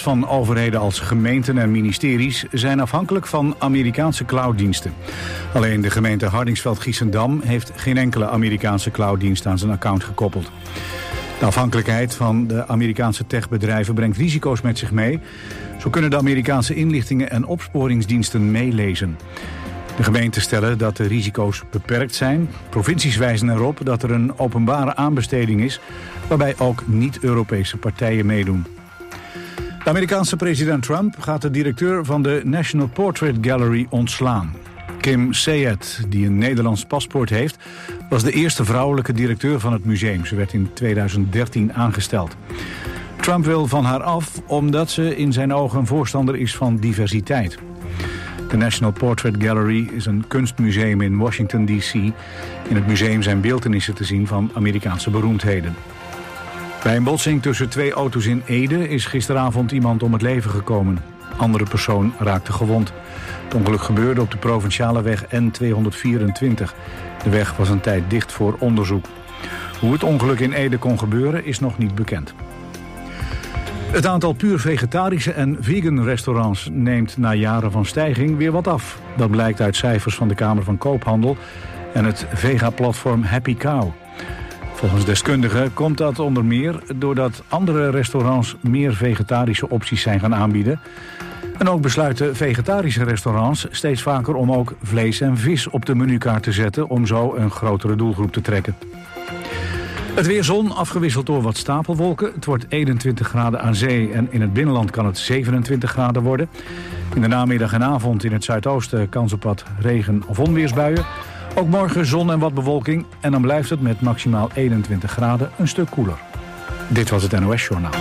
budgets van overheden als gemeenten en ministeries zijn afhankelijk van Amerikaanse clouddiensten. Alleen de gemeente Hardingsveld-Giessendam heeft geen enkele Amerikaanse clouddienst aan zijn account gekoppeld. De afhankelijkheid van de Amerikaanse techbedrijven brengt risico's met zich mee. Zo kunnen de Amerikaanse inlichtingen en opsporingsdiensten meelezen. De gemeenten stellen dat de risico's beperkt zijn. Provincies wijzen erop dat er een openbare aanbesteding is, waarbij ook niet-Europese partijen meedoen. De Amerikaanse president Trump gaat de directeur van de National Portrait Gallery ontslaan. Kim Sayed, die een Nederlands paspoort heeft, was de eerste vrouwelijke directeur van het museum. Ze werd in 2013 aangesteld. Trump wil van haar af omdat ze in zijn ogen een voorstander is van diversiteit. De National Portrait Gallery is een kunstmuseum in Washington, D.C. In het museum zijn beeltenissen te zien van Amerikaanse beroemdheden. Bij een botsing tussen twee auto's in Ede is gisteravond iemand om het leven gekomen. Een andere persoon raakte gewond. Het ongeluk gebeurde op de provinciale weg N224. De weg was een tijd dicht voor onderzoek. Hoe het ongeluk in Ede kon gebeuren is nog niet bekend. Het aantal puur vegetarische en vegan restaurants neemt na jaren van stijging weer wat af. Dat blijkt uit cijfers van de Kamer van Koophandel en het vega-platform Happy Cow. Volgens deskundigen komt dat onder meer doordat andere restaurants meer vegetarische opties zijn gaan aanbieden. En ook besluiten vegetarische restaurants steeds vaker om ook vlees en vis op de menukaart te zetten om zo een grotere doelgroep te trekken. Het weer zon, afgewisseld door wat stapelwolken. Het wordt 21 graden aan zee en in het binnenland kan het 27 graden worden. In de namiddag en avond in het zuidoosten kans op wat regen- of onweersbuien. Ook morgen zon en wat bewolking en dan blijft het met maximaal 21 graden een stuk koeler. Dit was het NOS Journaal.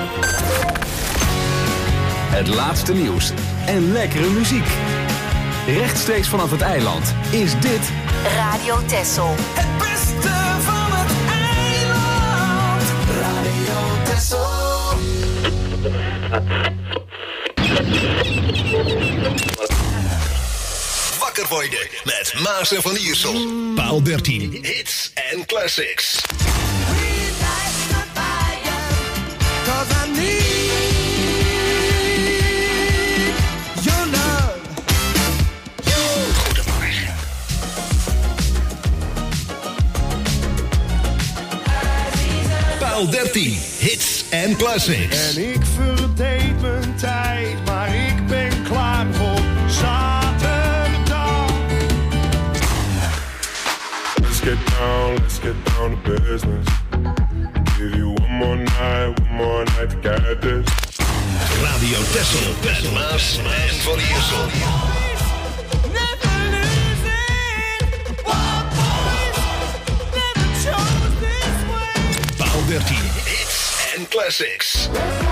Het laatste nieuws en lekkere muziek. Rechtstreeks vanaf het eiland is dit Radio Texel. Het beste van het eiland. Radio Texel. Wakker worden met Maas en Van Iersel. Paal 13. Hits en classics. Goedemorgen. Paal 13. Hits en classics. En ik verdeed mijn tijd, maar ik ben klaar voor zaterdag. Let's get down to business. Give you one more night to get this. Radio Texel met Maas en Van Iersel. Paal 13. Hits en classics.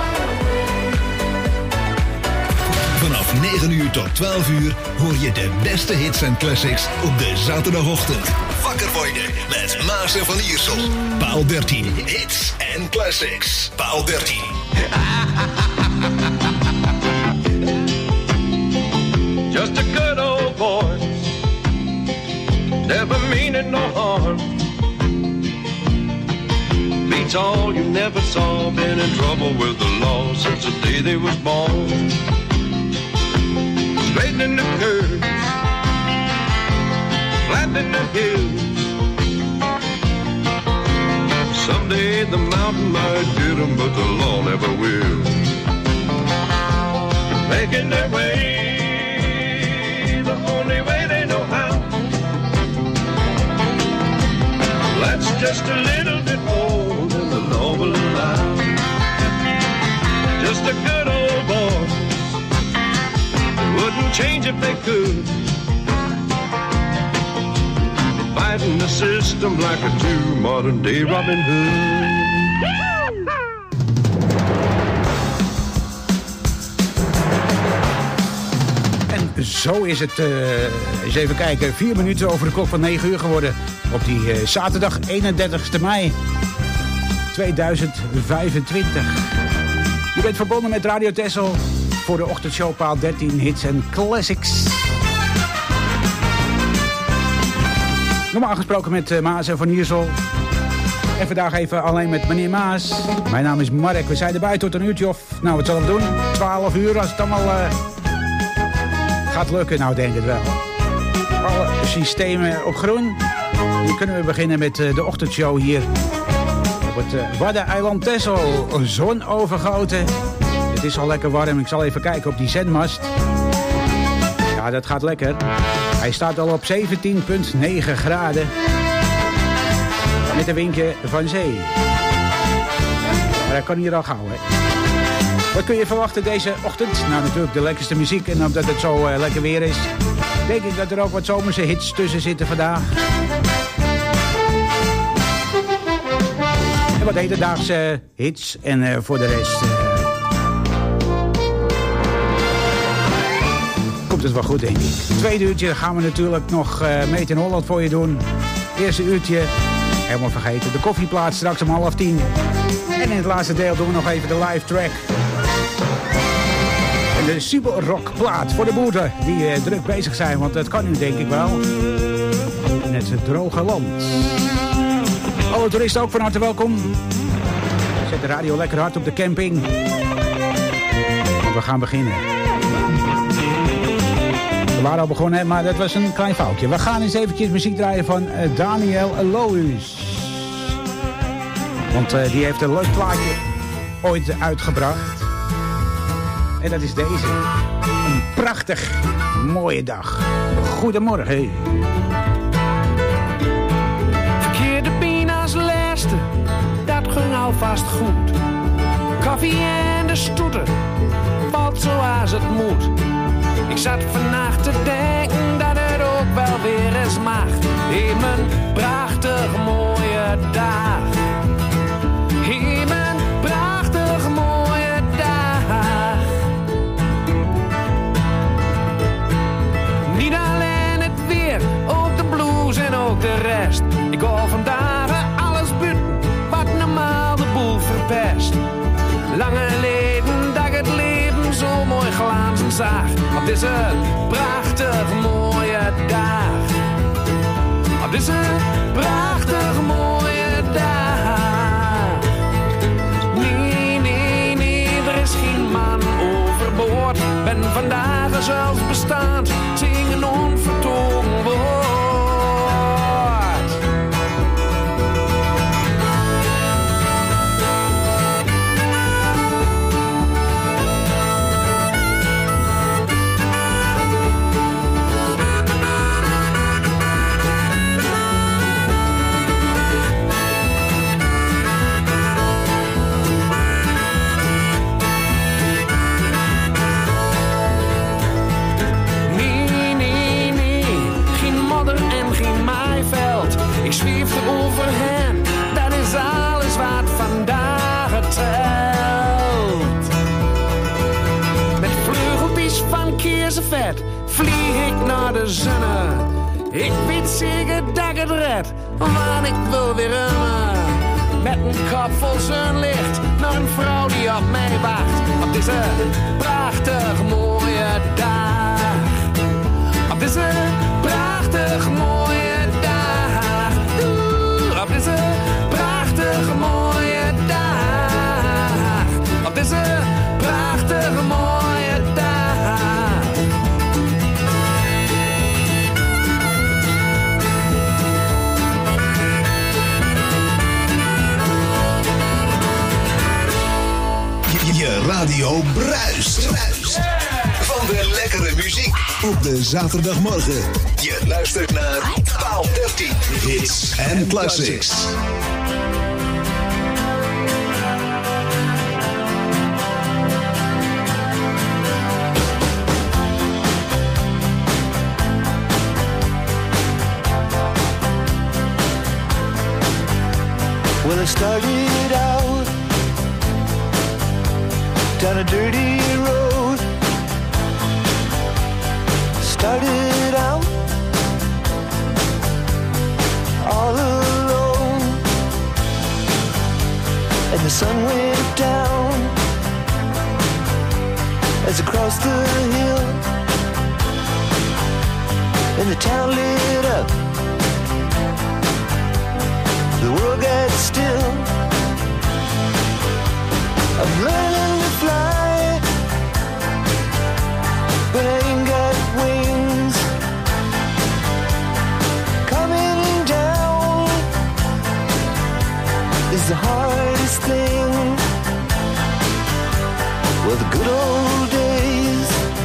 Vanaf 9 uur tot 12 uur hoor je de beste hits en classics op de zaterdagochtend. Wakker worden met Maas en Van Iersel. Paal 13. Hits en classics. Paal 13. Just a good old boy, never meaning no harm. Beats all you never saw, been in trouble with the law since the day they was born. Straightening the curves, flattening the hills. Someday the mountain might get them, but the law never will. Making their way the only way they know how. That's just a little bit more than the law will allow. Just a good old boy, they wouldn't change if they could. Fighting the system like a true modern day Robin Hood. Zo is het, eens even kijken, 4 minuten over de klok van 9 uur geworden. Op die zaterdag 31 mei 2025. Je bent verbonden met Radio Texel voor de ochtendshow Paal 13 Hits en Classics. Normaal gesproken met Maas en Van Iersel. En vandaag even alleen met meneer Maas. Mijn naam is Mark. We zijn erbij tot een uurtje of... Nou, wat zullen we doen? 12 uur, als het allemaal gaat lukken. Nou, denk ik wel. Alle systemen op groen. Nu kunnen we beginnen met de ochtendshow hier. Op het Waddeneiland Texel. Zon overgoten. Het is al lekker warm. Ik zal even kijken op die zendmast. Ja, dat gaat lekker. Hij staat al op 17,9 graden. Met een windje van zee. Maar dat kan hier al gauw, hè. Wat kun je verwachten deze ochtend? Nou, natuurlijk de lekkerste muziek. En omdat het zo lekker weer is, denk ik dat er ook wat zomerse hits tussen zitten vandaag. En wat hedendaagse hits. En voor de rest... komt het wel goed, denk ik. Tweede uurtje gaan we natuurlijk nog Meet in Holland voor je doen. Eerste uurtje... Helemaal vergeten. De koffieplaat straks om 9:30. En in het laatste deel doen we nog even de live track. En de superrockplaat voor de boeren die druk bezig zijn. Want dat kan nu denk ik wel. In het droge land. Alle toeristen ook van harte welkom. Zet de radio lekker hard op de camping. Want we gaan beginnen. We waren al begonnen, maar dat was een klein foutje. We gaan eens eventjes muziek draaien van Daniel Lohuus. Want die heeft een leuk plaatje ooit uitgebracht. En dat is deze. Een prachtig mooie dag. Goedemorgen. Verkeerde been als laatste, dat ging alvast goed. Koffie en de stoeter, valt zoals het moet. Ik zat vannacht te denken dat het ook wel weer eens mag. In mijn prachtig mooie dag. In mijn prachtig mooie dag. Niet alleen het weer, ook de blues en ook de rest. Ik hoor vandaag alles buiten, wat normaal de boel verpest. Lange geleden dat ik het leven zo mooi glazen zag. Op deze prachtig mooie dag. Op deze prachtig mooie dag. Nee, nee, nee, er is geen man overboord. Ben vandaag zelfs bestaand, zingen onvertogen woord. Ik zweef er over hen, dat is alles wat vandaag telt. Met vleugeltjes van keersenvet vlieg ik naar de zonne. Ik weet zeker dat ik het red, want ik wil weer remmen. Met een kop vol zonlicht naar een vrouw die op mij wacht. Op deze prachtig mooie dag. Op deze prachtig mooie dag. Op deze prachtige mooie dag. Op deze prachtige mooie dag. Je radio bruist. Van de lekkere muziek op de zaterdagmorgen. Je luistert naar Paal 13. Hits en classics. Well, I started out down a dirty road. Started out all alone, and the sun went down as I crossed the hill, and the town lit up the world gets still. I'm learning to fly, but I ain't got wings. Coming down is the hardest thing. Well, the good old days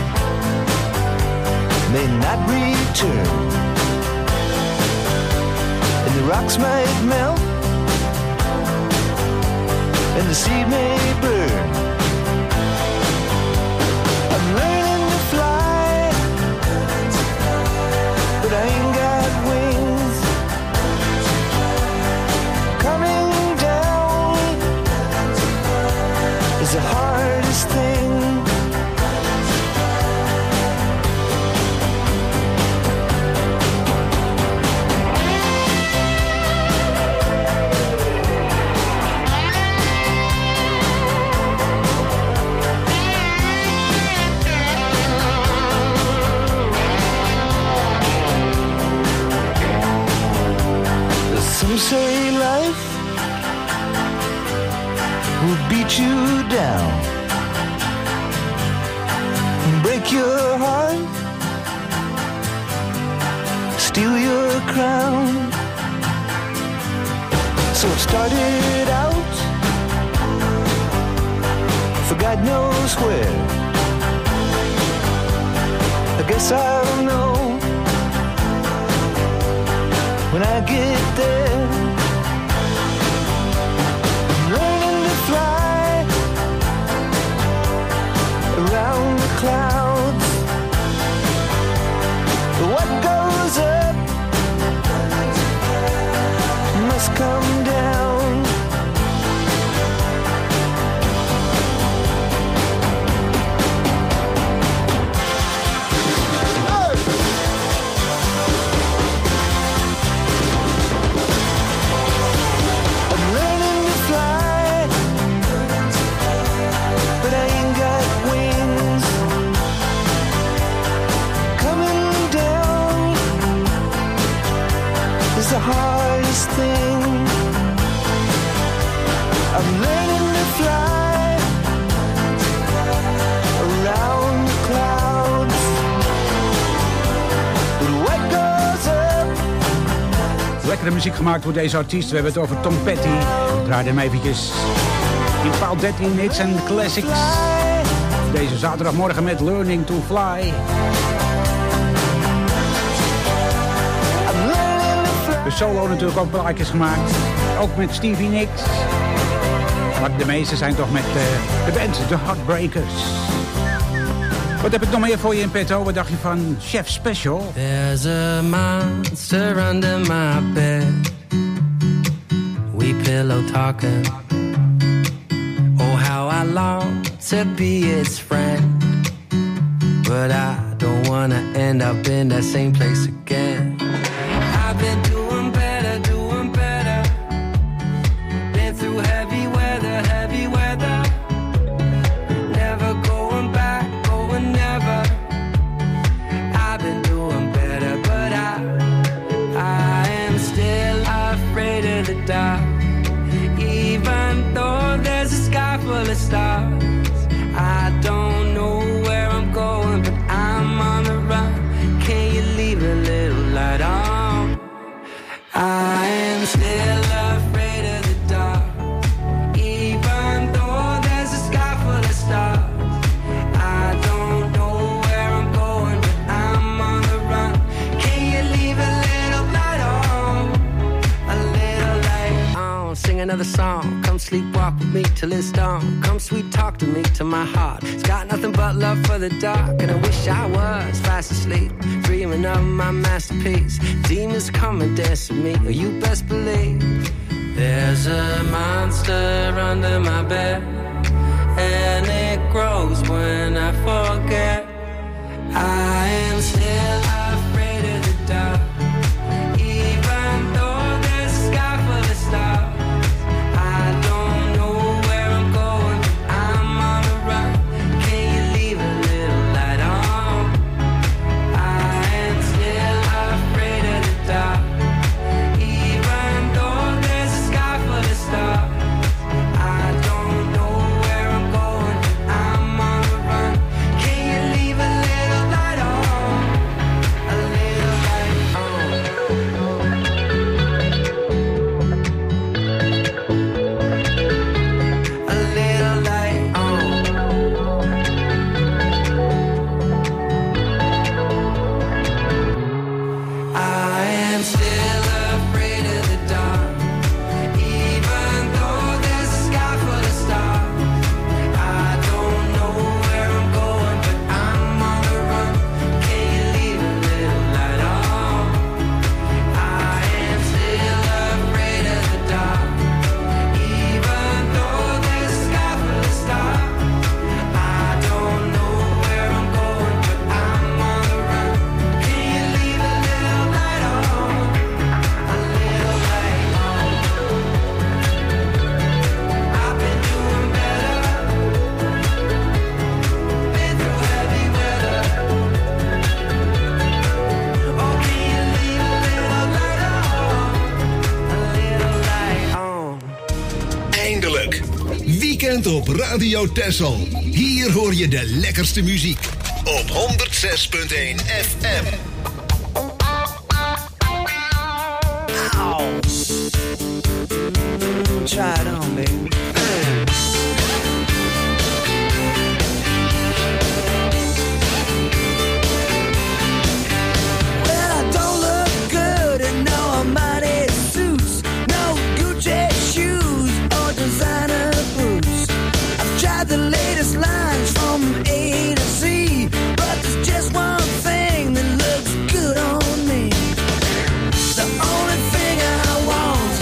may not return, and the rocks might melt, and the sea may burn. I'm learning to fly, but I ain't got wings. Coming down is the hardest thing. Some say life will beat you down, break your heart, steal your crown. So it started out for God knows where. I guess I'll know when I get there. I'm learning to fly around the clouds. What goes up must come down. The hardest thing. I'm learning to fly around the clouds, but what goes up. Lekkere muziek gemaakt door deze artiest. We hebben het over Tom Petty. Ik draaide hem eventjes in paal 13 hits en classics. Deze zaterdagmorgen met Learning to Fly. De solo natuurlijk ook plaatjes gemaakt. Ook met Stevie Nicks. Maar de meeste zijn toch met de band The Heartbreakers. Wat heb ik nog meer voor je in petto? Wat dacht je van Chef Special? There's a monster under my bed. We pillow talking. Oh, how I long to be its friend. But I don't wanna end up in that same place again. I've been doing better, doing better. Been through heavy weather, heavy weather. Never going back, going never. I've been doing better, but I am still afraid of the dark. Even though there's a sky full of stars, I don't know where I'm going, but I'm on the run. Can you leave a little light on? I am still afraid of the dark. Even though there's a sky full of stars, I don't know where I'm going, but I'm on the run. Can you leave a little light on? A little light on. Sing another song. Come sleepwalk with me till it's dawn. Come sweet talk to me till my heart. It's got nothing but love for the dark. And I wish I was fast asleep, dreaming of my masterpiece. Demons come and dance with me, or you best believe. There's a monster under my bed, and it grows when I forget. I am still afraid of the dark. Even though there's a sky full of stars, I don't know where I'm going, but I'm on the run. Can you leave a little light on? I am still afraid of the dark. Even though there's bent op Radio Texel. Hier hoor je de lekkerste muziek. Op 106.1 FM. Ow. Try it on, baby. The latest lines from A to Z, but there's just one thing that looks good on me. The only thing I want,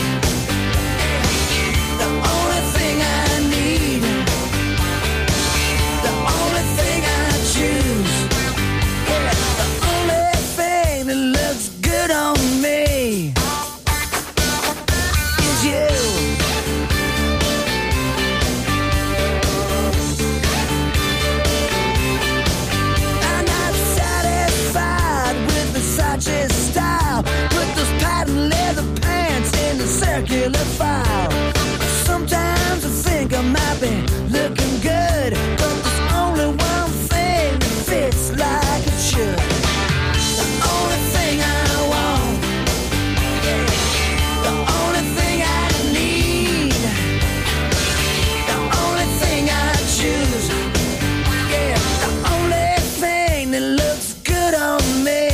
the only thing I need, the only thing I choose, yeah, the only thing that looks good on me is you. Style. Put those patent leather pants in the circular file. Sometimes I think I might be looking good, but there's only one thing that fits like it should. The only thing I want, the only thing I need, the only thing I choose, yeah, the only thing that looks good on me.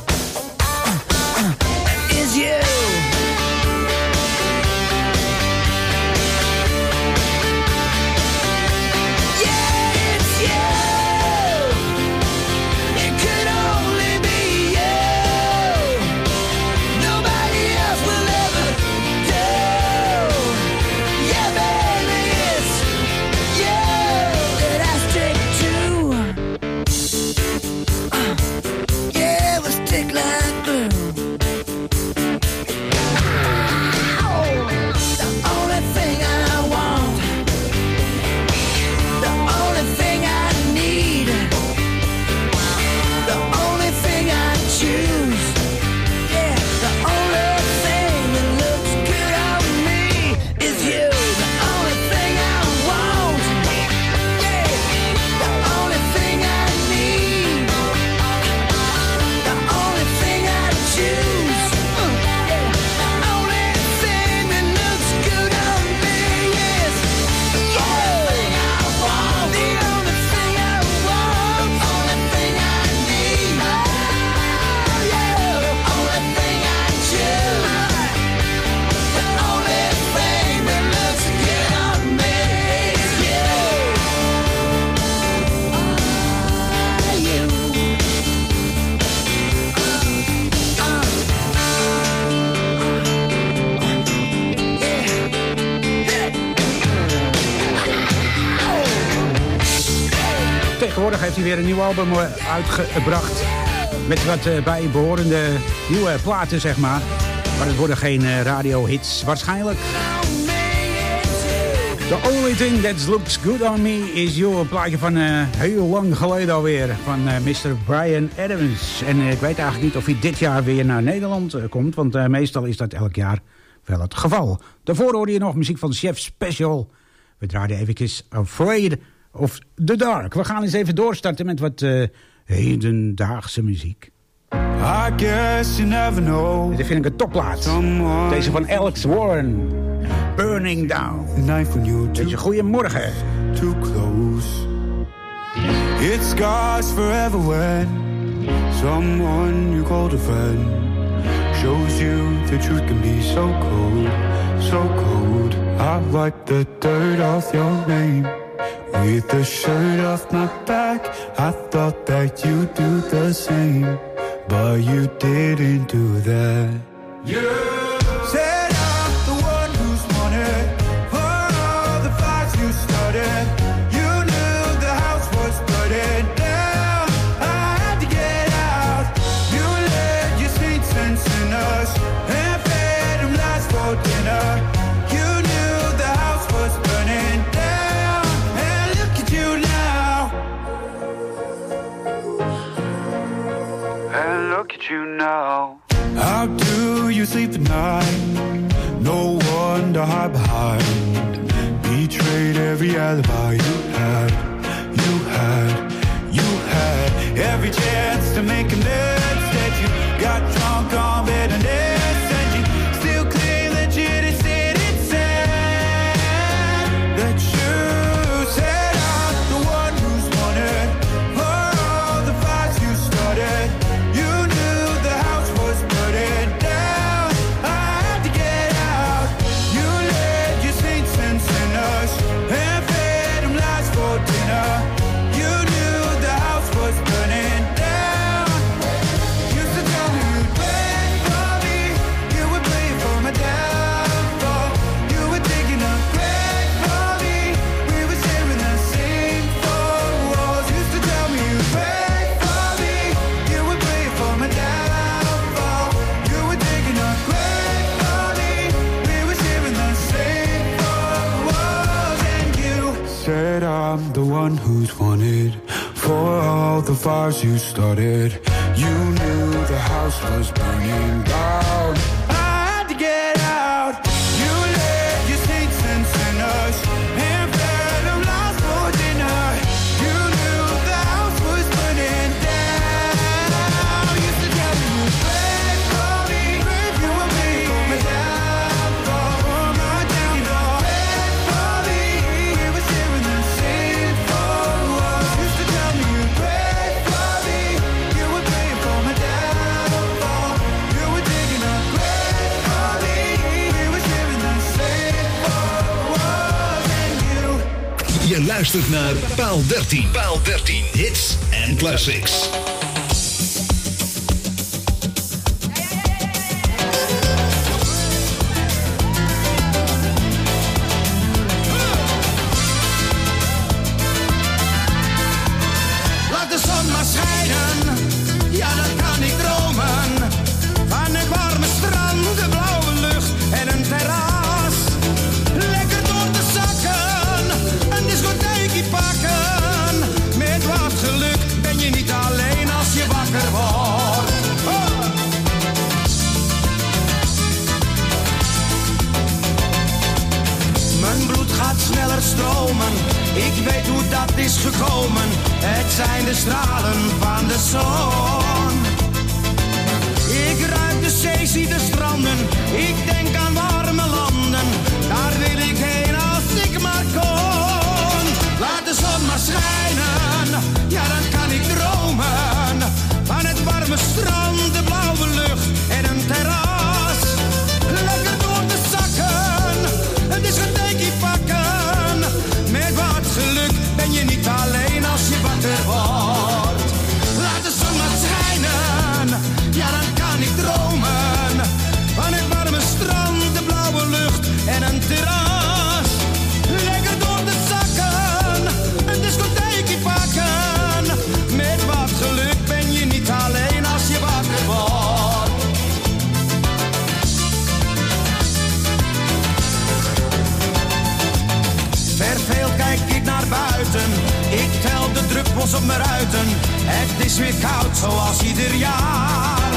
Tegenwoordig heeft hij weer een nieuw album uitgebracht. Met wat bijbehorende nieuwe platen, zeg maar. Maar het worden geen radiohits waarschijnlijk. The only thing that looks good on me is you. Een plaatje van heel lang geleden alweer. Van Mr. Bryan Adams. En ik weet eigenlijk niet of hij dit jaar weer naar Nederland komt. Want meestal is dat elk jaar wel het geval. Daarvoor hoorde je nog muziek van Chef Special. We draaiden eventjes Afraid of the Dark. We gaan eens even doorstarten met wat hedendaagse muziek. I guess you never know. Dit vind ik een topplaat. Deze van Alex Warren. Burning Down. Deze goeiemorgen. Too close. It scars forever when someone you called a friend shows you the truth can be so cold, so cold. I wipe the dirt off your name with the shirt off my back. I thought that you'd do the same, but you didn't do that. Said I'm the one who's wanted for all the fights you started. You knew the house was burning down. I had to get out. You led your saints and sinners and fed them lies for dinner. You knew the house was burning down, and look at you now. And look at you now. How do you sleep at night? No one to hide behind. trade every alibi you had. Every chance to make amends that you got drunk on bitterness, and you still claim that you didn't say it sad. That you said I'm the one who's wanted for all the fights you started. You knew the house was burning down. I had to get out. You led your saints and sinners and fed them lies for dinner. You knew the house was burning down. Used to tell me you'd wait for me. You would play for my downfall. You were digging a grave for me. We were sharing the same four walls. Used to tell me you'd wait for me. You would play for my downfall. You were digging a grave for me. We were sharing the same four walls. And you said I'm the one who's wanted for all the fires you started. You knew the house was burning down. I had to get out. You led your saints and sinners and fed them lies for dinner. You knew the house was burning down. Used to tell me you'd wait for me. You would wait for my downfall. For my downfall. Wait for me. We were sharing the same four walls. Used to tell me you'd wait for me. You would wait for my downfall. You were digging a grave for me. We were sharing the same four walls. And you. Je luistert naar Paal 13. Paal 13. Hits en classics. Laat de zon maar schijnen, ja dat kan ik dromen. Van het warme strand, de blauwe lucht en een terras. Lekker door de zakken, een discotheekje pakken. Met wat geluk ben je niet alleen als je wakker wordt. Oh! Mijn bloed gaat sneller stromen, ik weet hoe dat is gekomen. Het zijn de stralen van de zon. Ik ruik de zee, zie de stranden, ik denk aan warme landen. Daar wil ik heen als ik maar kon. Laat de zon maar schijnen, ja dan kan ik dromen. Van het warme strand, de blauwe lucht en een terras. Lekker door de zakken, een discotheekje pakken. Met wat geluk ben je niet alleen als je wakker wordt. Laat de zon maar schijnen, ja dan kan ik dromen. Van het warme strand, de blauwe lucht en een terras. Lekker door de zakken, een discotheekje pakken. Met wat geluk ben je niet alleen als je wakker wordt. Verveeld kijk ik naar buiten, ik tel de druppels op mijn ruiten. Het is weer koud zoals ieder jaar.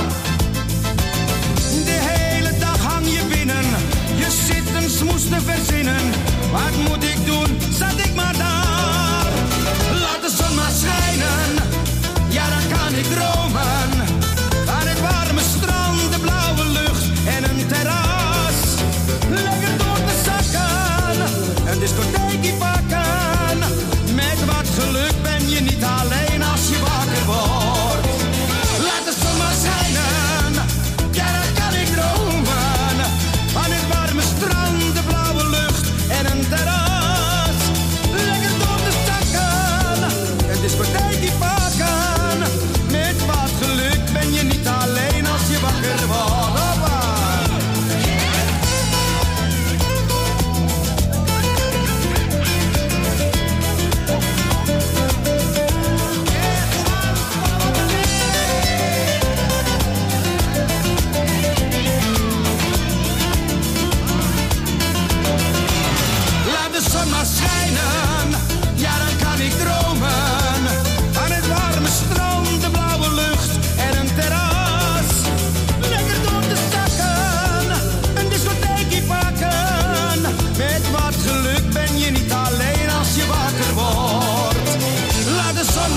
De hele dag hang je binnen, je zit een smoes te verzinnen. Wat moet ik doen, zat ik maar daar. Laat de zon maar schijnen, ja dan kan ik dromen. Aan het warme strand, de blauwe lucht en een terras. Lekker door de zakken, een discotheekje pakken. Met wat geluk ben je niet alleen als je wakker wordt. Laat de zon maar schijnen, ja dan kan ik dromen. Aan het warme strand, de blauwe lucht en een terras.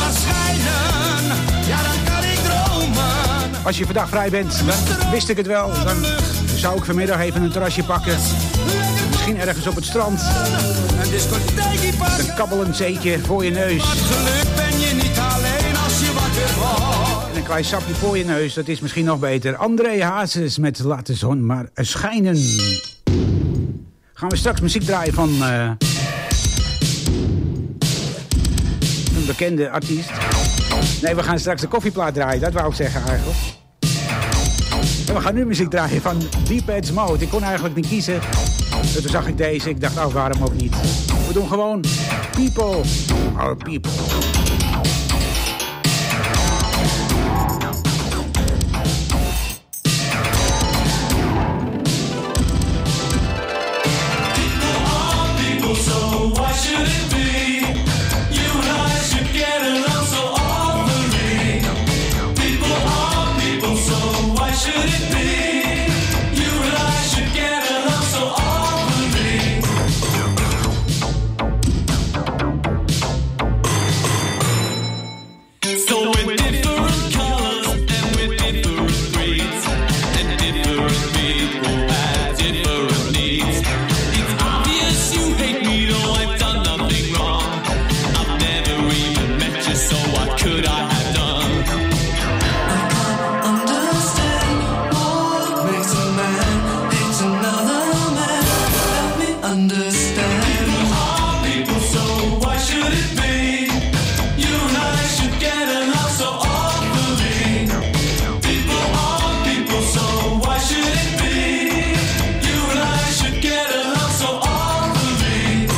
maar schijnen, ja dan kan ik dromen. Als je vandaag vrij bent, dan wist ik het wel. Dan zou ik vanmiddag even een terrasje pakken. Misschien ergens op het strand. Een discotheekje pas. Een kabbelend zeetje voor je neus. Wat geluk ben je niet alleen als je wakker wordt. En een klein sapje voor je neus, dat is misschien nog beter. André Hazes met Laat de zon maar schijnen. Gaan we straks muziek draaien van een bekende artiest. Nee, we gaan straks de koffieplaat draaien, dat wou ik zeggen eigenlijk. En we gaan nu muziek draaien van Depeche Mode. Ik kon eigenlijk niet kiezen. Dus toen zag ik deze, ik dacht, nou waarom ook niet. We doen gewoon People Are People. So why should it be? You and I should get along so awfully. People are people, so why should it be? You and I should get along so awfully. So with different colors and with different breeds and different people have different needs. It's obvious you hate me, though I've done nothing wrong. I've never even met you, so what could I have done? I can't understand what makes a man hate another man. Help me understand. People are people, so why should it be? You and I should get along so awfully. People are people, so why should it be? You and I should get along so awfully.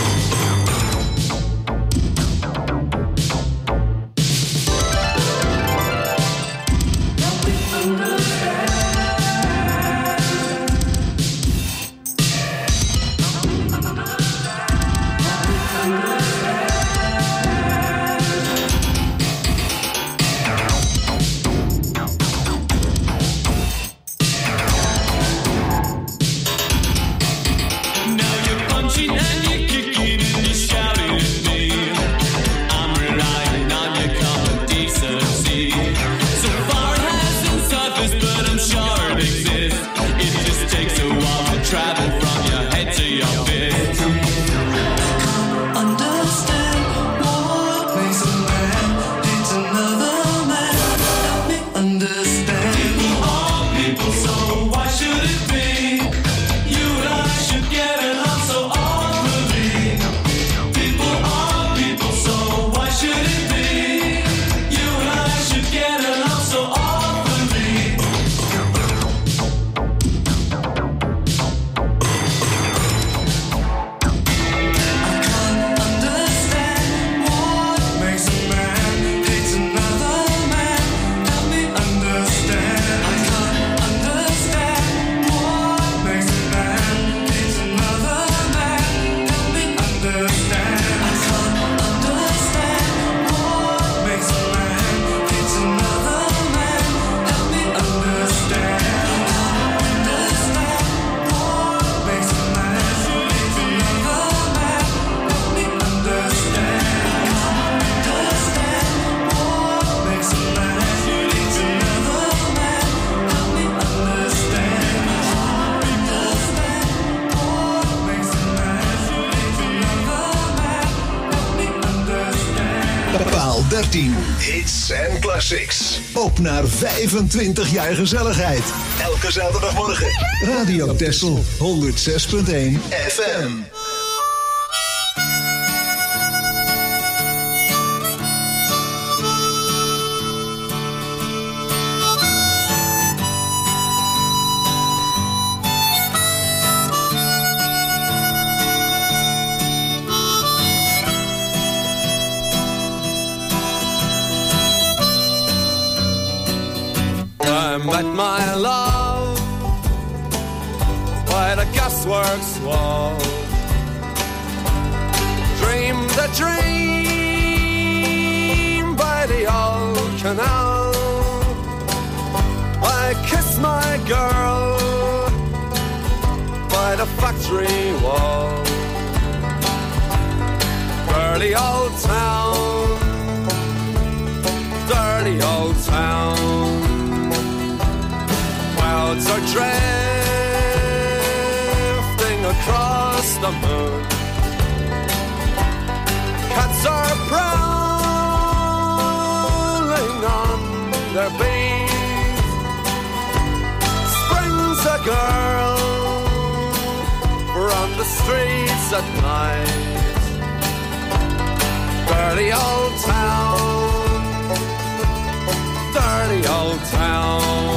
Now you're punching and you're kicking and you're shouting at me. I'm relying on your common decency. So far it hasn't surfaced, but I'm sure it exists. It just takes a while to travel from your head to your fist. Understand what makes a man hate another man. Help me understand. People are people, so why should it be? You and I should get along so awfully. People are people, so why should it be? You and I should get along so awfully. I can't understand what makes a man hate another man. Help me understand. I can't understand what makes a man hate another man. Help me understand. I can't understand what makes a man hate another man. Help me understand. I can't understand what makes a man hate another man. Help me understand. I can't understand what makes a man hate another man. Help me understand. I can't understand what makes a man hate another man. Help me understand. Paal 13. Hits en classics. Op naar 25 jaar gezelligheid. Elke zaterdagmorgen. Radio Texel 106.1 FM. I met my love by the gasworks wall. Dreamed a dream by the old canal. I kissed my girl by the factory wall. Early old town town. Clouds are drifting across the moon. Cats are prowling on their beat. Springs a girl from the streets at night. Dirty old town, dirty old town.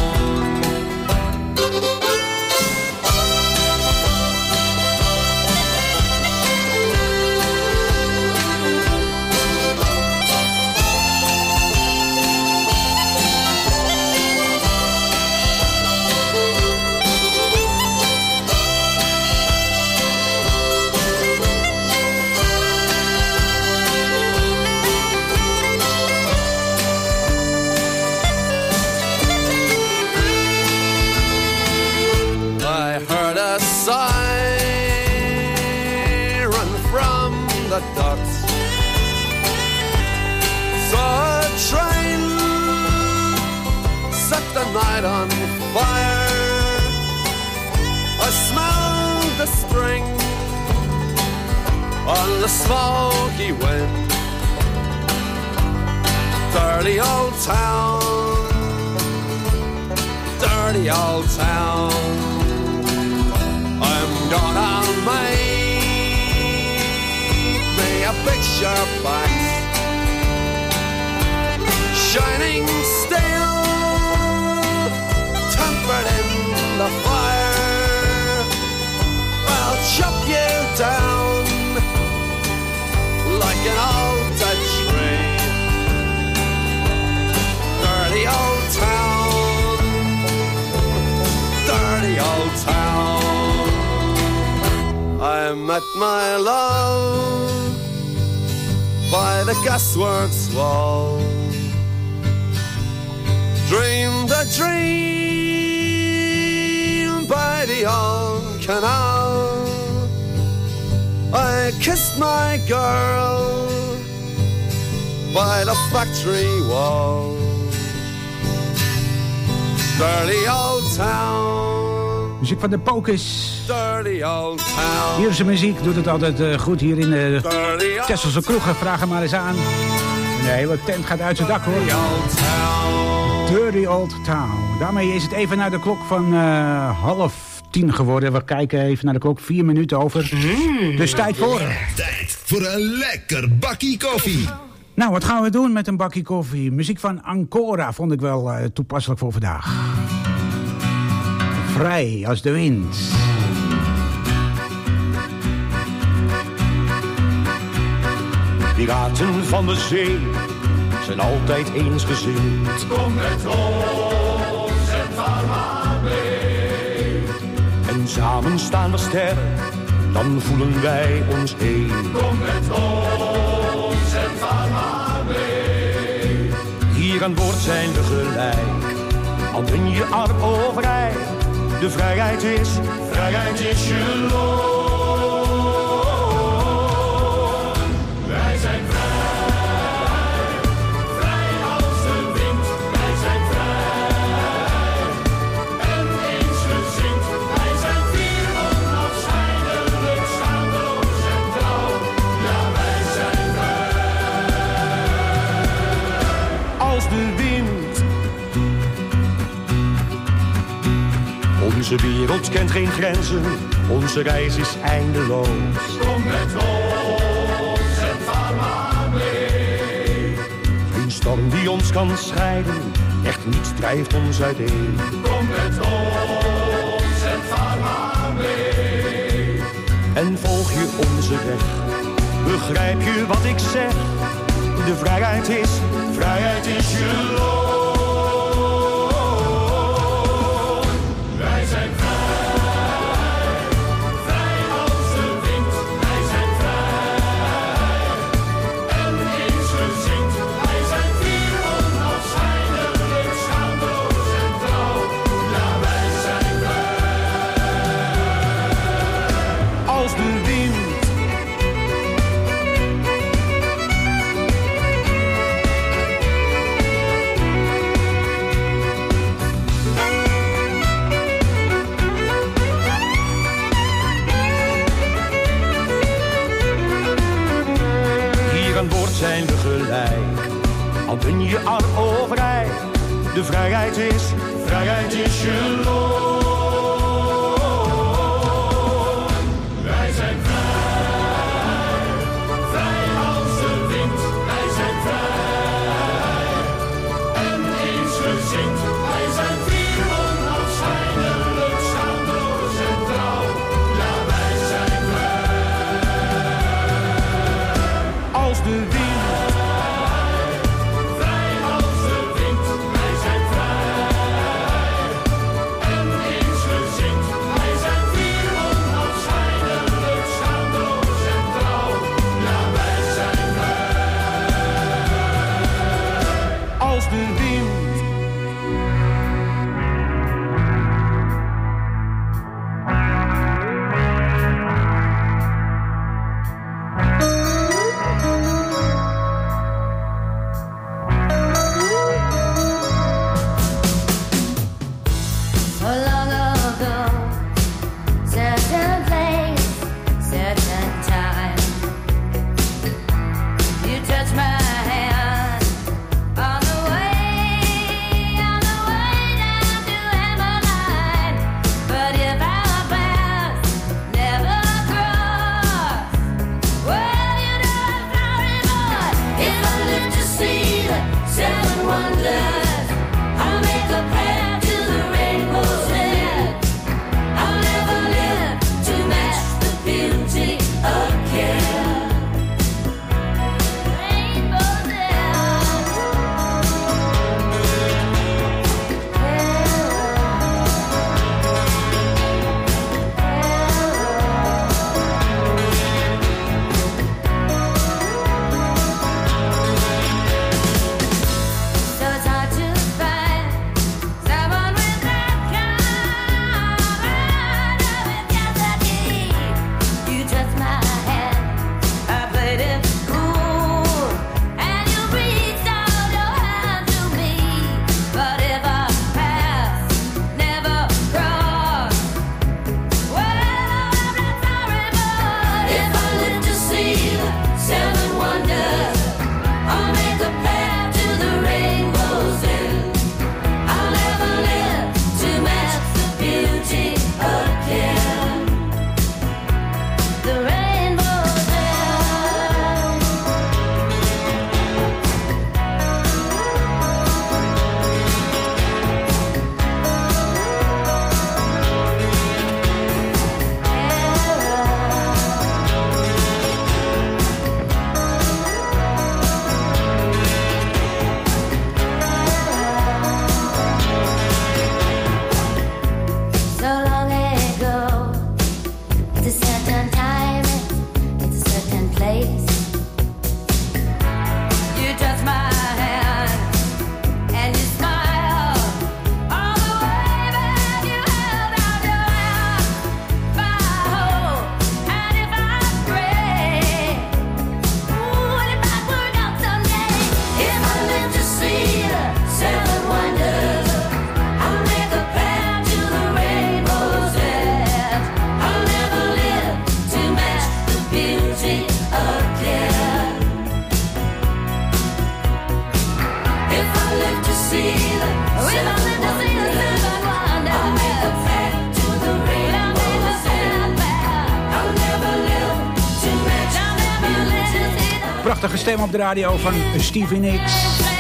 The docks. Saw a train set the night on fire. I smelled the spring on the smoky wind. Dirty old town, dirty old town. I'm gonna make a picture box, shining steel, tempered in the fire. I'll chop you down like an old Dutch tree. Dirty old town, dirty old town. I met my love by the gasworks wall. Dreamed a dream by the old canal. I kissed my girl by the factory wall. Dirty old town. Muziek van de Pokers. Dirty old town. Ierse muziek doet het altijd goed hier in de Texelse kroegen. Vraag hem maar eens aan. De hele tent gaat uit zijn dak hoor. Dirty Old Town. Daarmee is het even naar de klok van 9:30 geworden. We kijken even naar de klok. 4 minuten over. Dus tijd voor... Tijd voor een lekker bakkie koffie. Nou, wat gaan we doen met een bakkie koffie? Muziek van Ancora vond ik wel toepasselijk voor vandaag. Vrij als de wind. Piraten van de zee zijn altijd eensgezind. Kom met ons en vaar maar mee. En samen staan we sterk, dan voelen wij ons één. Kom met ons en vaar maar mee. Hier aan boord zijn we gelijk, al ben je arm of rijk. De vrijheid is je loon. Wij zijn vrij, vrij als de wind. Wij zijn vrij en eensgezind. Wij zijn fier, onafscheidelijk, schaamteloos en trouw. Ja, wij zijn vrij als de wind. Onze wereld kent geen grenzen, onze reis is eindeloos. Kom met ons en vaar maar mee. Geen storm die ons kan scheiden, echt niets drijft ons uiteen. Kom met ons en vaar maar mee. En volg je onze weg, begrijp je wat ik zeg? De vrijheid is je loon. Wij zijn vrij, vrij als de wind. Wij zijn vrij en eensgezind. Wij zijn fier, onafscheidelijk, schaamteloos en trouw. Ja, wij zijn vrij als de wind. arm overeind. De vrijheid is je loon. Wij zijn vrij, vrij als de wind. Wij zijn vrij en eensgezind. Wij zijn vier onafscheidelijk, schaamteloos en trouw. Ja, wij zijn vrij. Als de wind. Vrij als de wind. Wij zijn vrij en eensgezind. Wij zijn vier onafscheidelijk, schaamteloos en trouw. Ja, wij zijn vrij. Als de wind. So long ago, certain place, certain time. You touched my hand on the way down to Emmeline. But if our paths never cross, well, you know I'm sorry, boy. If I live to see the seven wonders, I'll make a path to the rainbow's end. I'll never live to match the beauty again. Rainbow's So it's hard to find someone with that kind of intensity. You touched my hand, I played it cool, and you reached out your hand to me. But if our paths never cross, well, I'm not sorry, but if I live to see the seven wonders, I'll make a path to the rainbow's end. I'll never live to match the beauty again. The rainbow's end. So long ago, it's a certain time, it's a certain place. You touched my hand and you smiled all the way back. You held out your hand, my hope, and if I pray, ooh, and if I work out someday, if I live to see the seven wonders, I'll make a path to the rainbow's edge. I'll never live to match the beauty again. If I live to see the seven wonders, I'll make a path to the rainbow's edge. I'll never live to match the beauty. Prachtige stem op de radio van Stevie Nicks.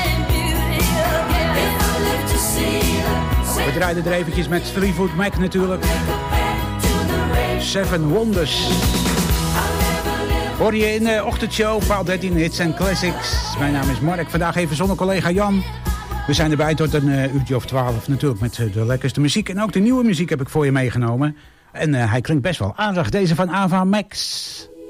We draaiden er eventjes met Fleetwood Mac natuurlijk. Seven Wonders. Hoor je in de ochtendshow, paal 13 hits en classics. Mijn naam is Mark, vandaag even zonder collega Jan. We zijn erbij tot een uurtje of 12 natuurlijk met de lekkerste muziek. En ook de nieuwe muziek heb ik voor je meegenomen. En hij klinkt best wel aardig, deze van Ava Max.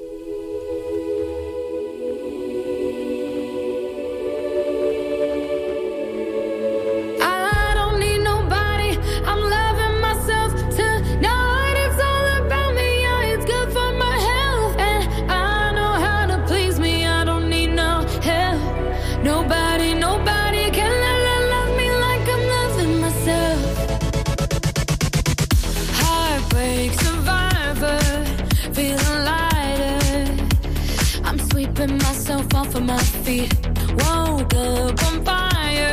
I don't need nobody, I'm loving myself tonight. It's all about me, yeah, it's good for my health. And I know how to please me, I don't need no help. Nobody can love me like I'm loving myself. Heartbreak survivor, feeling lighter. I'm sweeping myself off of my feet. Woke up on fire.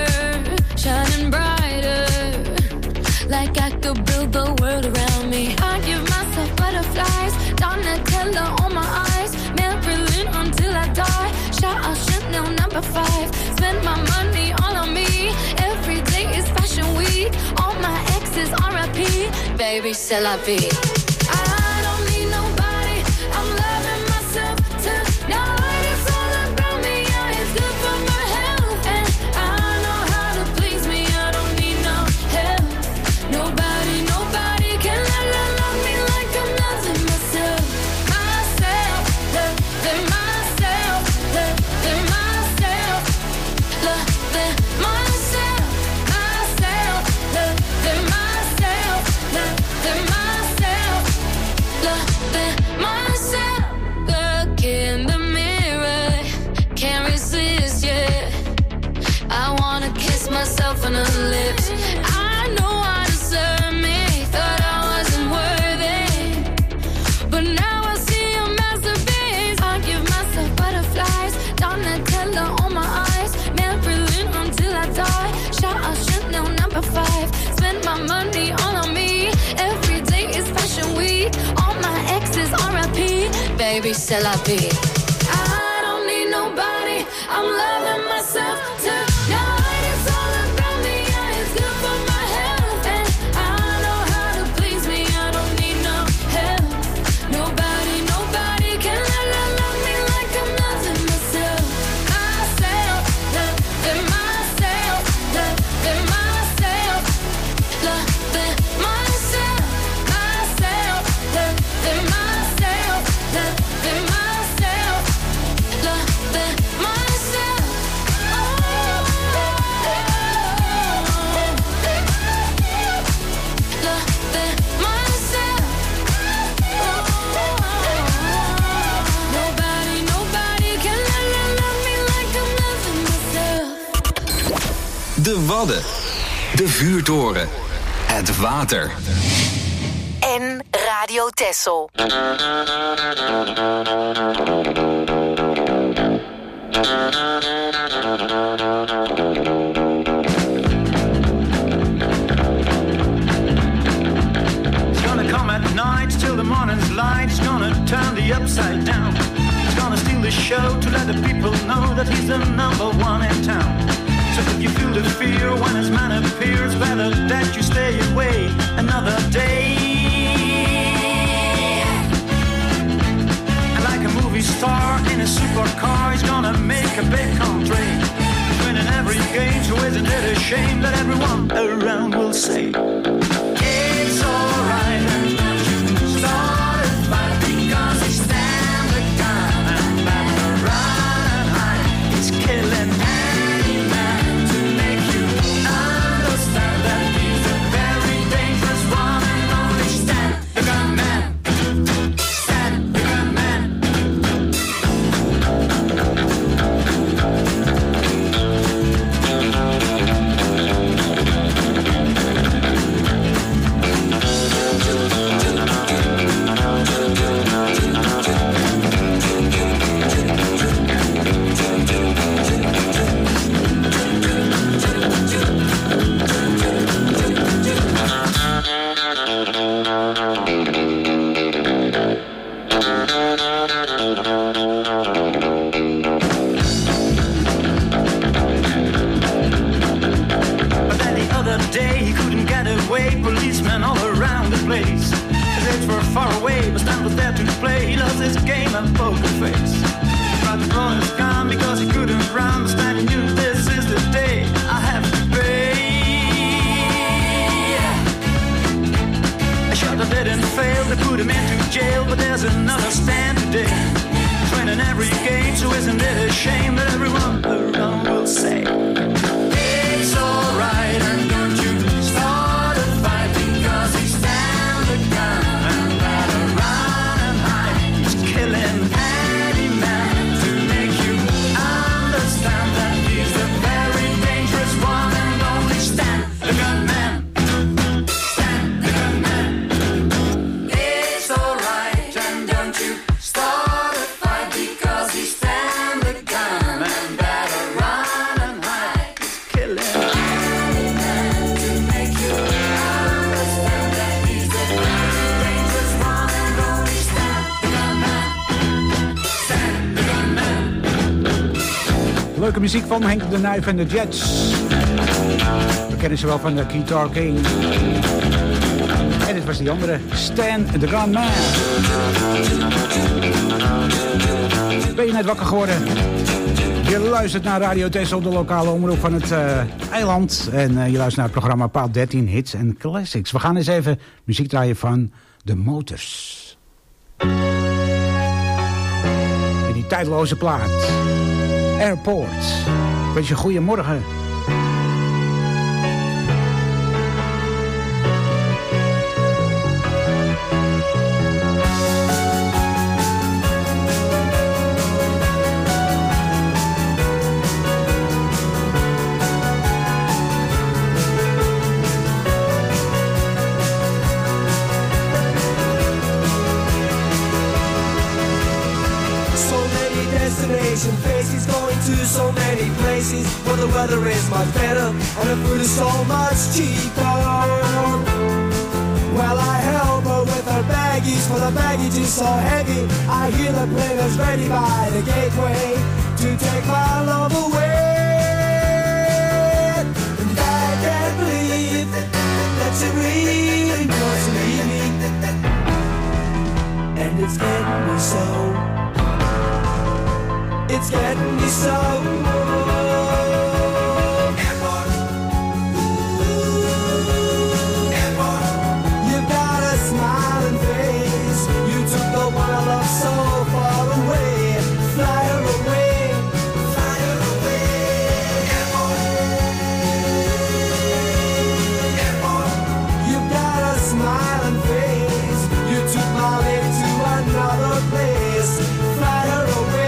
baby, c'est la vie. I don't need nobody, I'm loving myself tonight. It's all about me, yeah, it's good for my health. And I know how to please me, I don't need no help. Nobody can love me like I'm loving myself. Myself, loving myself, loving myself, loving myself, myself, loving myself, loving myself, loving myself. Look in the mirror, can't resist, yeah. I wanna kiss myself on the lips. I know I deserve me, thought I wasn't worthy, but now I see a masterpiece. I give myself butterflies, Donatella on my eyes, Marilyn until I die. Shout out Chanel number 5, spend my money all on me. Every day is fashion week, all my exes R.I.P. Baby, c'est la vie. I don't need nobody, I'm loving myself tonight. It's all about me, yeah, it's good for my health. And I know how to please me, I don't need no help. Nobody can love me like I'm loving myself. Myself, loving myself, loving myself, loving myself, myself, loving myself, loving myself, loving myself. Loving myself. Nobody can love me like I'm loving myself. De Wadden. De vuurtoren. Het water. En Radio Texel. It's gonna come at night till the morning's light. It's gonna turn the upside down. It's gonna steal the show to let the people know that he's the number one in town. So if you feel the fear when his man appears, better that you stay away another day. And like a movie star in a supercar, he's gonna make a big country. Winning every game, so isn't it a shame that everyone around will say it's alright. Start a fight because he stand the gun and better run and hide. He's killing any man to make you understand that he's a very dangerous one and only stand the gun man. Stand the gun man. But then the other day he couldn't get away, policemen all around the place. His aides were far away, but Stan was there to play. He loves his game and poker face. He tried to draw his gun because he couldn't run, but Stan knew this is the day I have to pay. A shot that didn't fail, they put him into jail, but there's another Stan today. Winning every game, so isn't it a shame that everyone around will say it's alright, and don't you start a fight because he stand the gun and better run and hide. He's killing any man to make you understand that he's a very dangerous one and only stand the gun man. Stand the gun man. It's alright, and don't you start a fight because he stand the gun and better run and hide. He's killing any man to make you understand that he's a very dangerous one and only stand the gun man. Stand the gun man. Leuke muziek van Henk de Nijf en de Jets. We kennen ze wel van de Guitar King. En het was die andere. Stan the Gunman. Ben je net wakker geworden? Je luistert naar Radio Texel, de lokale omroep van het eiland. En je luistert naar het programma Paal 13 Hits en Classics. We gaan eens even muziek draaien van The Motors. En die tijdloze plaat. Airport. Ik wens je goeiemorgen. Faces going to so many places where the weather is much better and the food is so much cheaper. Well, I help her with her baggies, for the baggage is so heavy. I hear the plane is ready by the gateway to take my love away. And I can't believe that she really wants to leave me, and it's getting me so. It's getting me so. Airport. Airport. You've got a smiling face. You took the one I love so far away. Fly her away. Fly her away. Airport. Airport. You've got a smiling face. You took my lady to another place. Fly her away.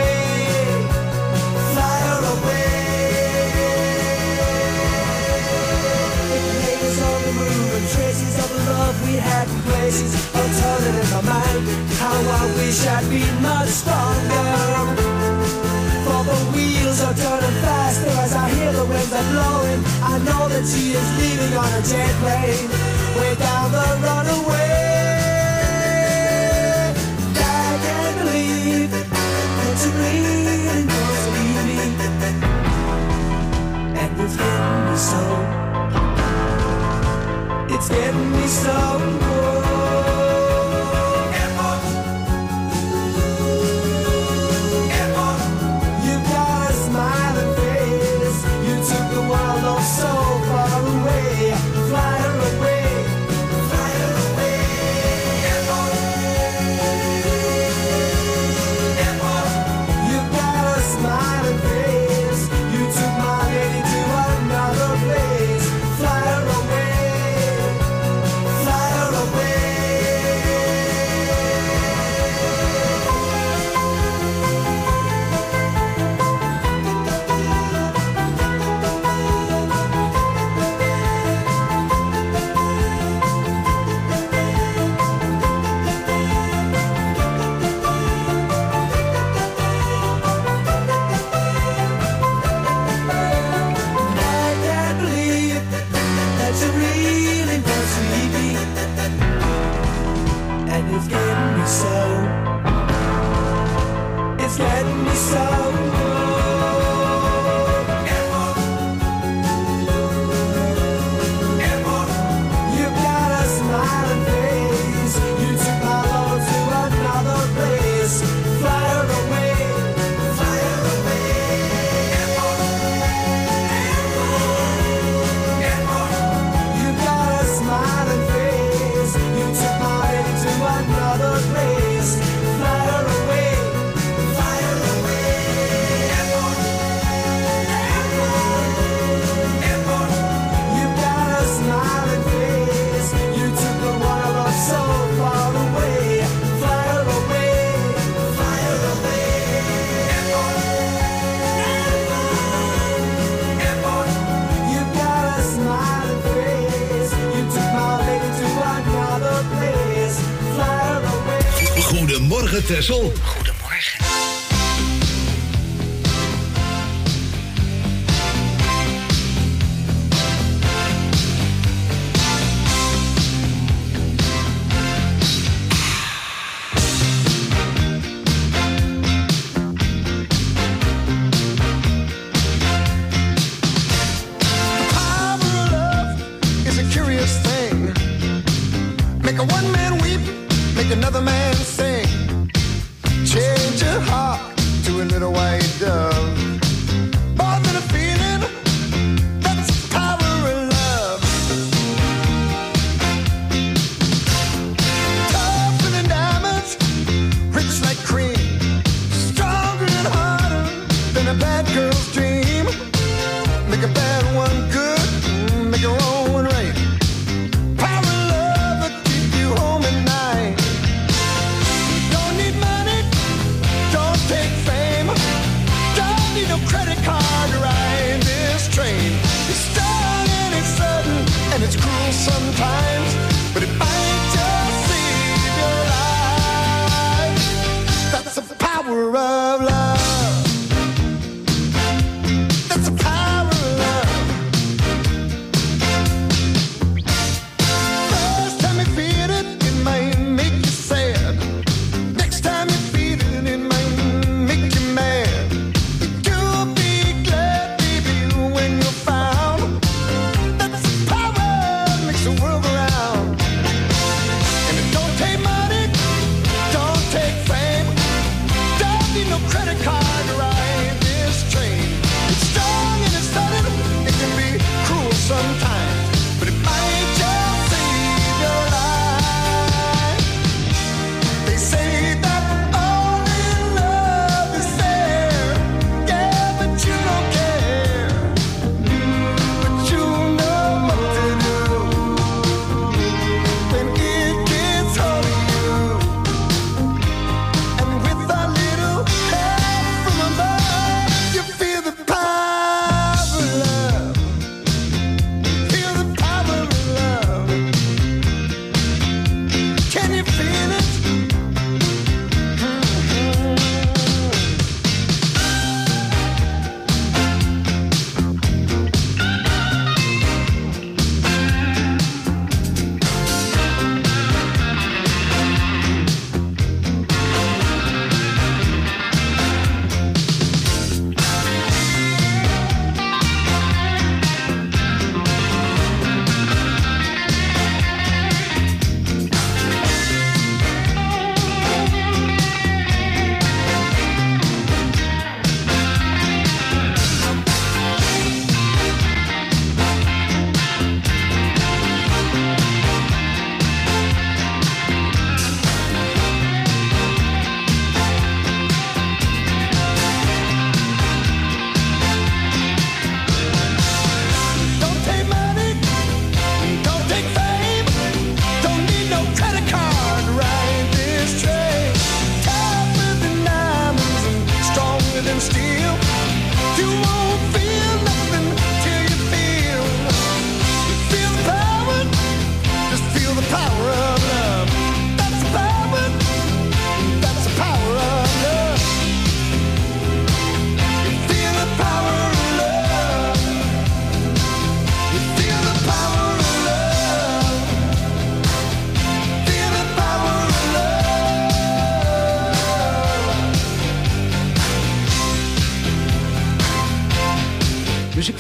Traces of the love we had in places are turning in my mind. How I wish I'd been much stronger. For the wheels are turning faster as I hear the winds are blowing. I know that she is leaving on a jet plane way down the runaway. I can't believe that she really wants to leave me, and it's getting me so. It's getting me so. Airport. Airport. You've got a smiling face. You took the world off so far away. Fly her away. Fly her away. Airport. Airport. You've got a smiling face. You took my lady to another place. Fly her away. It's getting me so. Airport. Airport. You've got a smiling face. You took my love to another place. Fly her away. Fly her away. Airport. Airport. Airport. You've got a smiling face. You took my lady to another place. Fly her away. Goedemorgen, Texel. Goedemorgen. Make a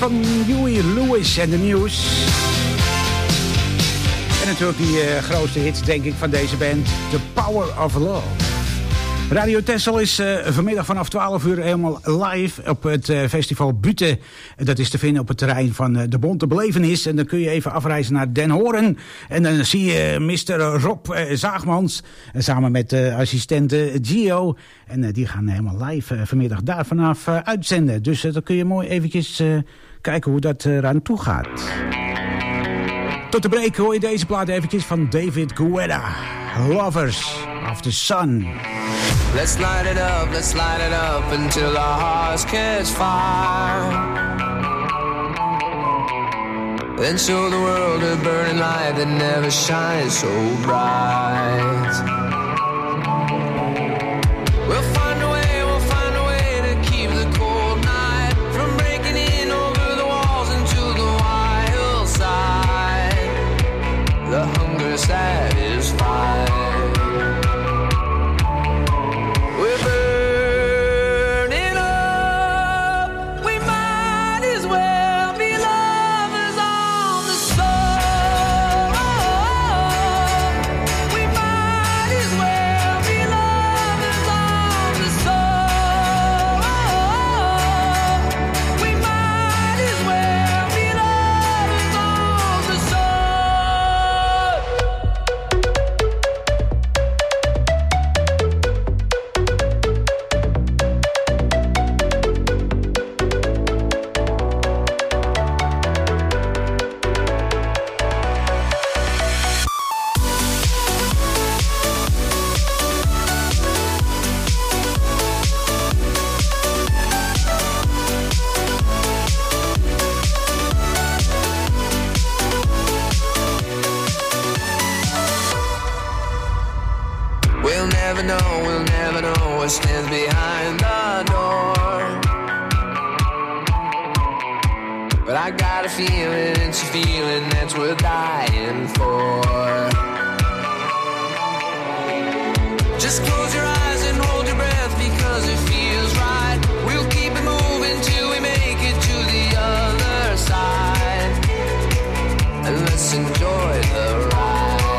van Huey Lewis en de News. En natuurlijk die grootste hits, denk ik, van deze band. The Power of Love. Radio Texel is vanmiddag vanaf 12 uur helemaal live op het festival Bute. Dat is te vinden op het terrein van de Bonte Belevenis. En dan kun je even afreizen naar Den Hoorn. En dan zie je Mr. Rob Zaagmans samen met assistente Gio. En die gaan helemaal live vanmiddag daar vanaf uitzenden. Dus dan kun je mooi eventjes kijken hoe dat eraan toe gaat. Tot de break hoor je deze plaat eventjes van David Guetta. Lovers of the Sun. Let's light it up until our hearts catch fire. Then show the world a burning light that never shines so bright. We'll find a way to keep the cold night from breaking in over the walls into the wild side. The hunger satisfied. We'll never know what stands behind the door. But I got a feeling, it's a feeling that's worth dying for. Just close your eyes and hold your breath because it feels right. We'll keep it moving till we make it to the other side. And let's enjoy the ride.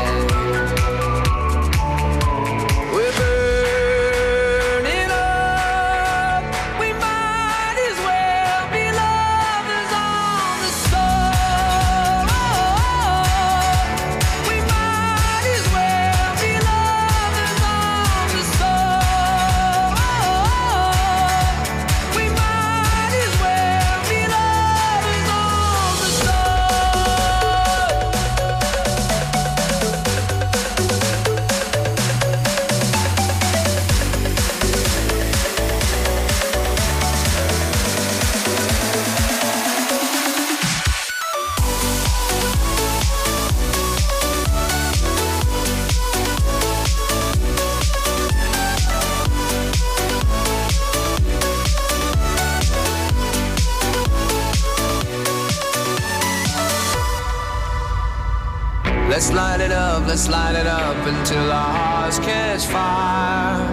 Let's light it up until our hearts catch fire.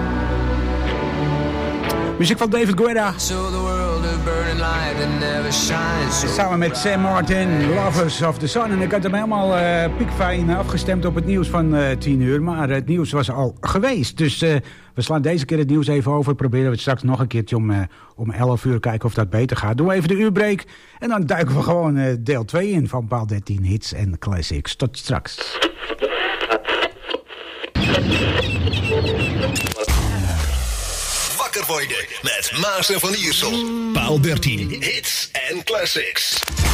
Muziek van David Guetta. Samen met Sam Martin, Lovers of the Sun. En ik had hem helemaal piekfijn afgestemd op het nieuws van 10 uur. Maar het nieuws was al geweest. Dus we slaan deze keer het nieuws even over. Proberen we het straks nog een keertje om 11 uur kijken of dat beter gaat. Doen we even de uurbreak. En dan duiken we gewoon deel 2 in van Paal 13 Hits en Classics. Tot straks. Wakker worden met Maas en Van Iersel. Paal 13 Hits en Classics.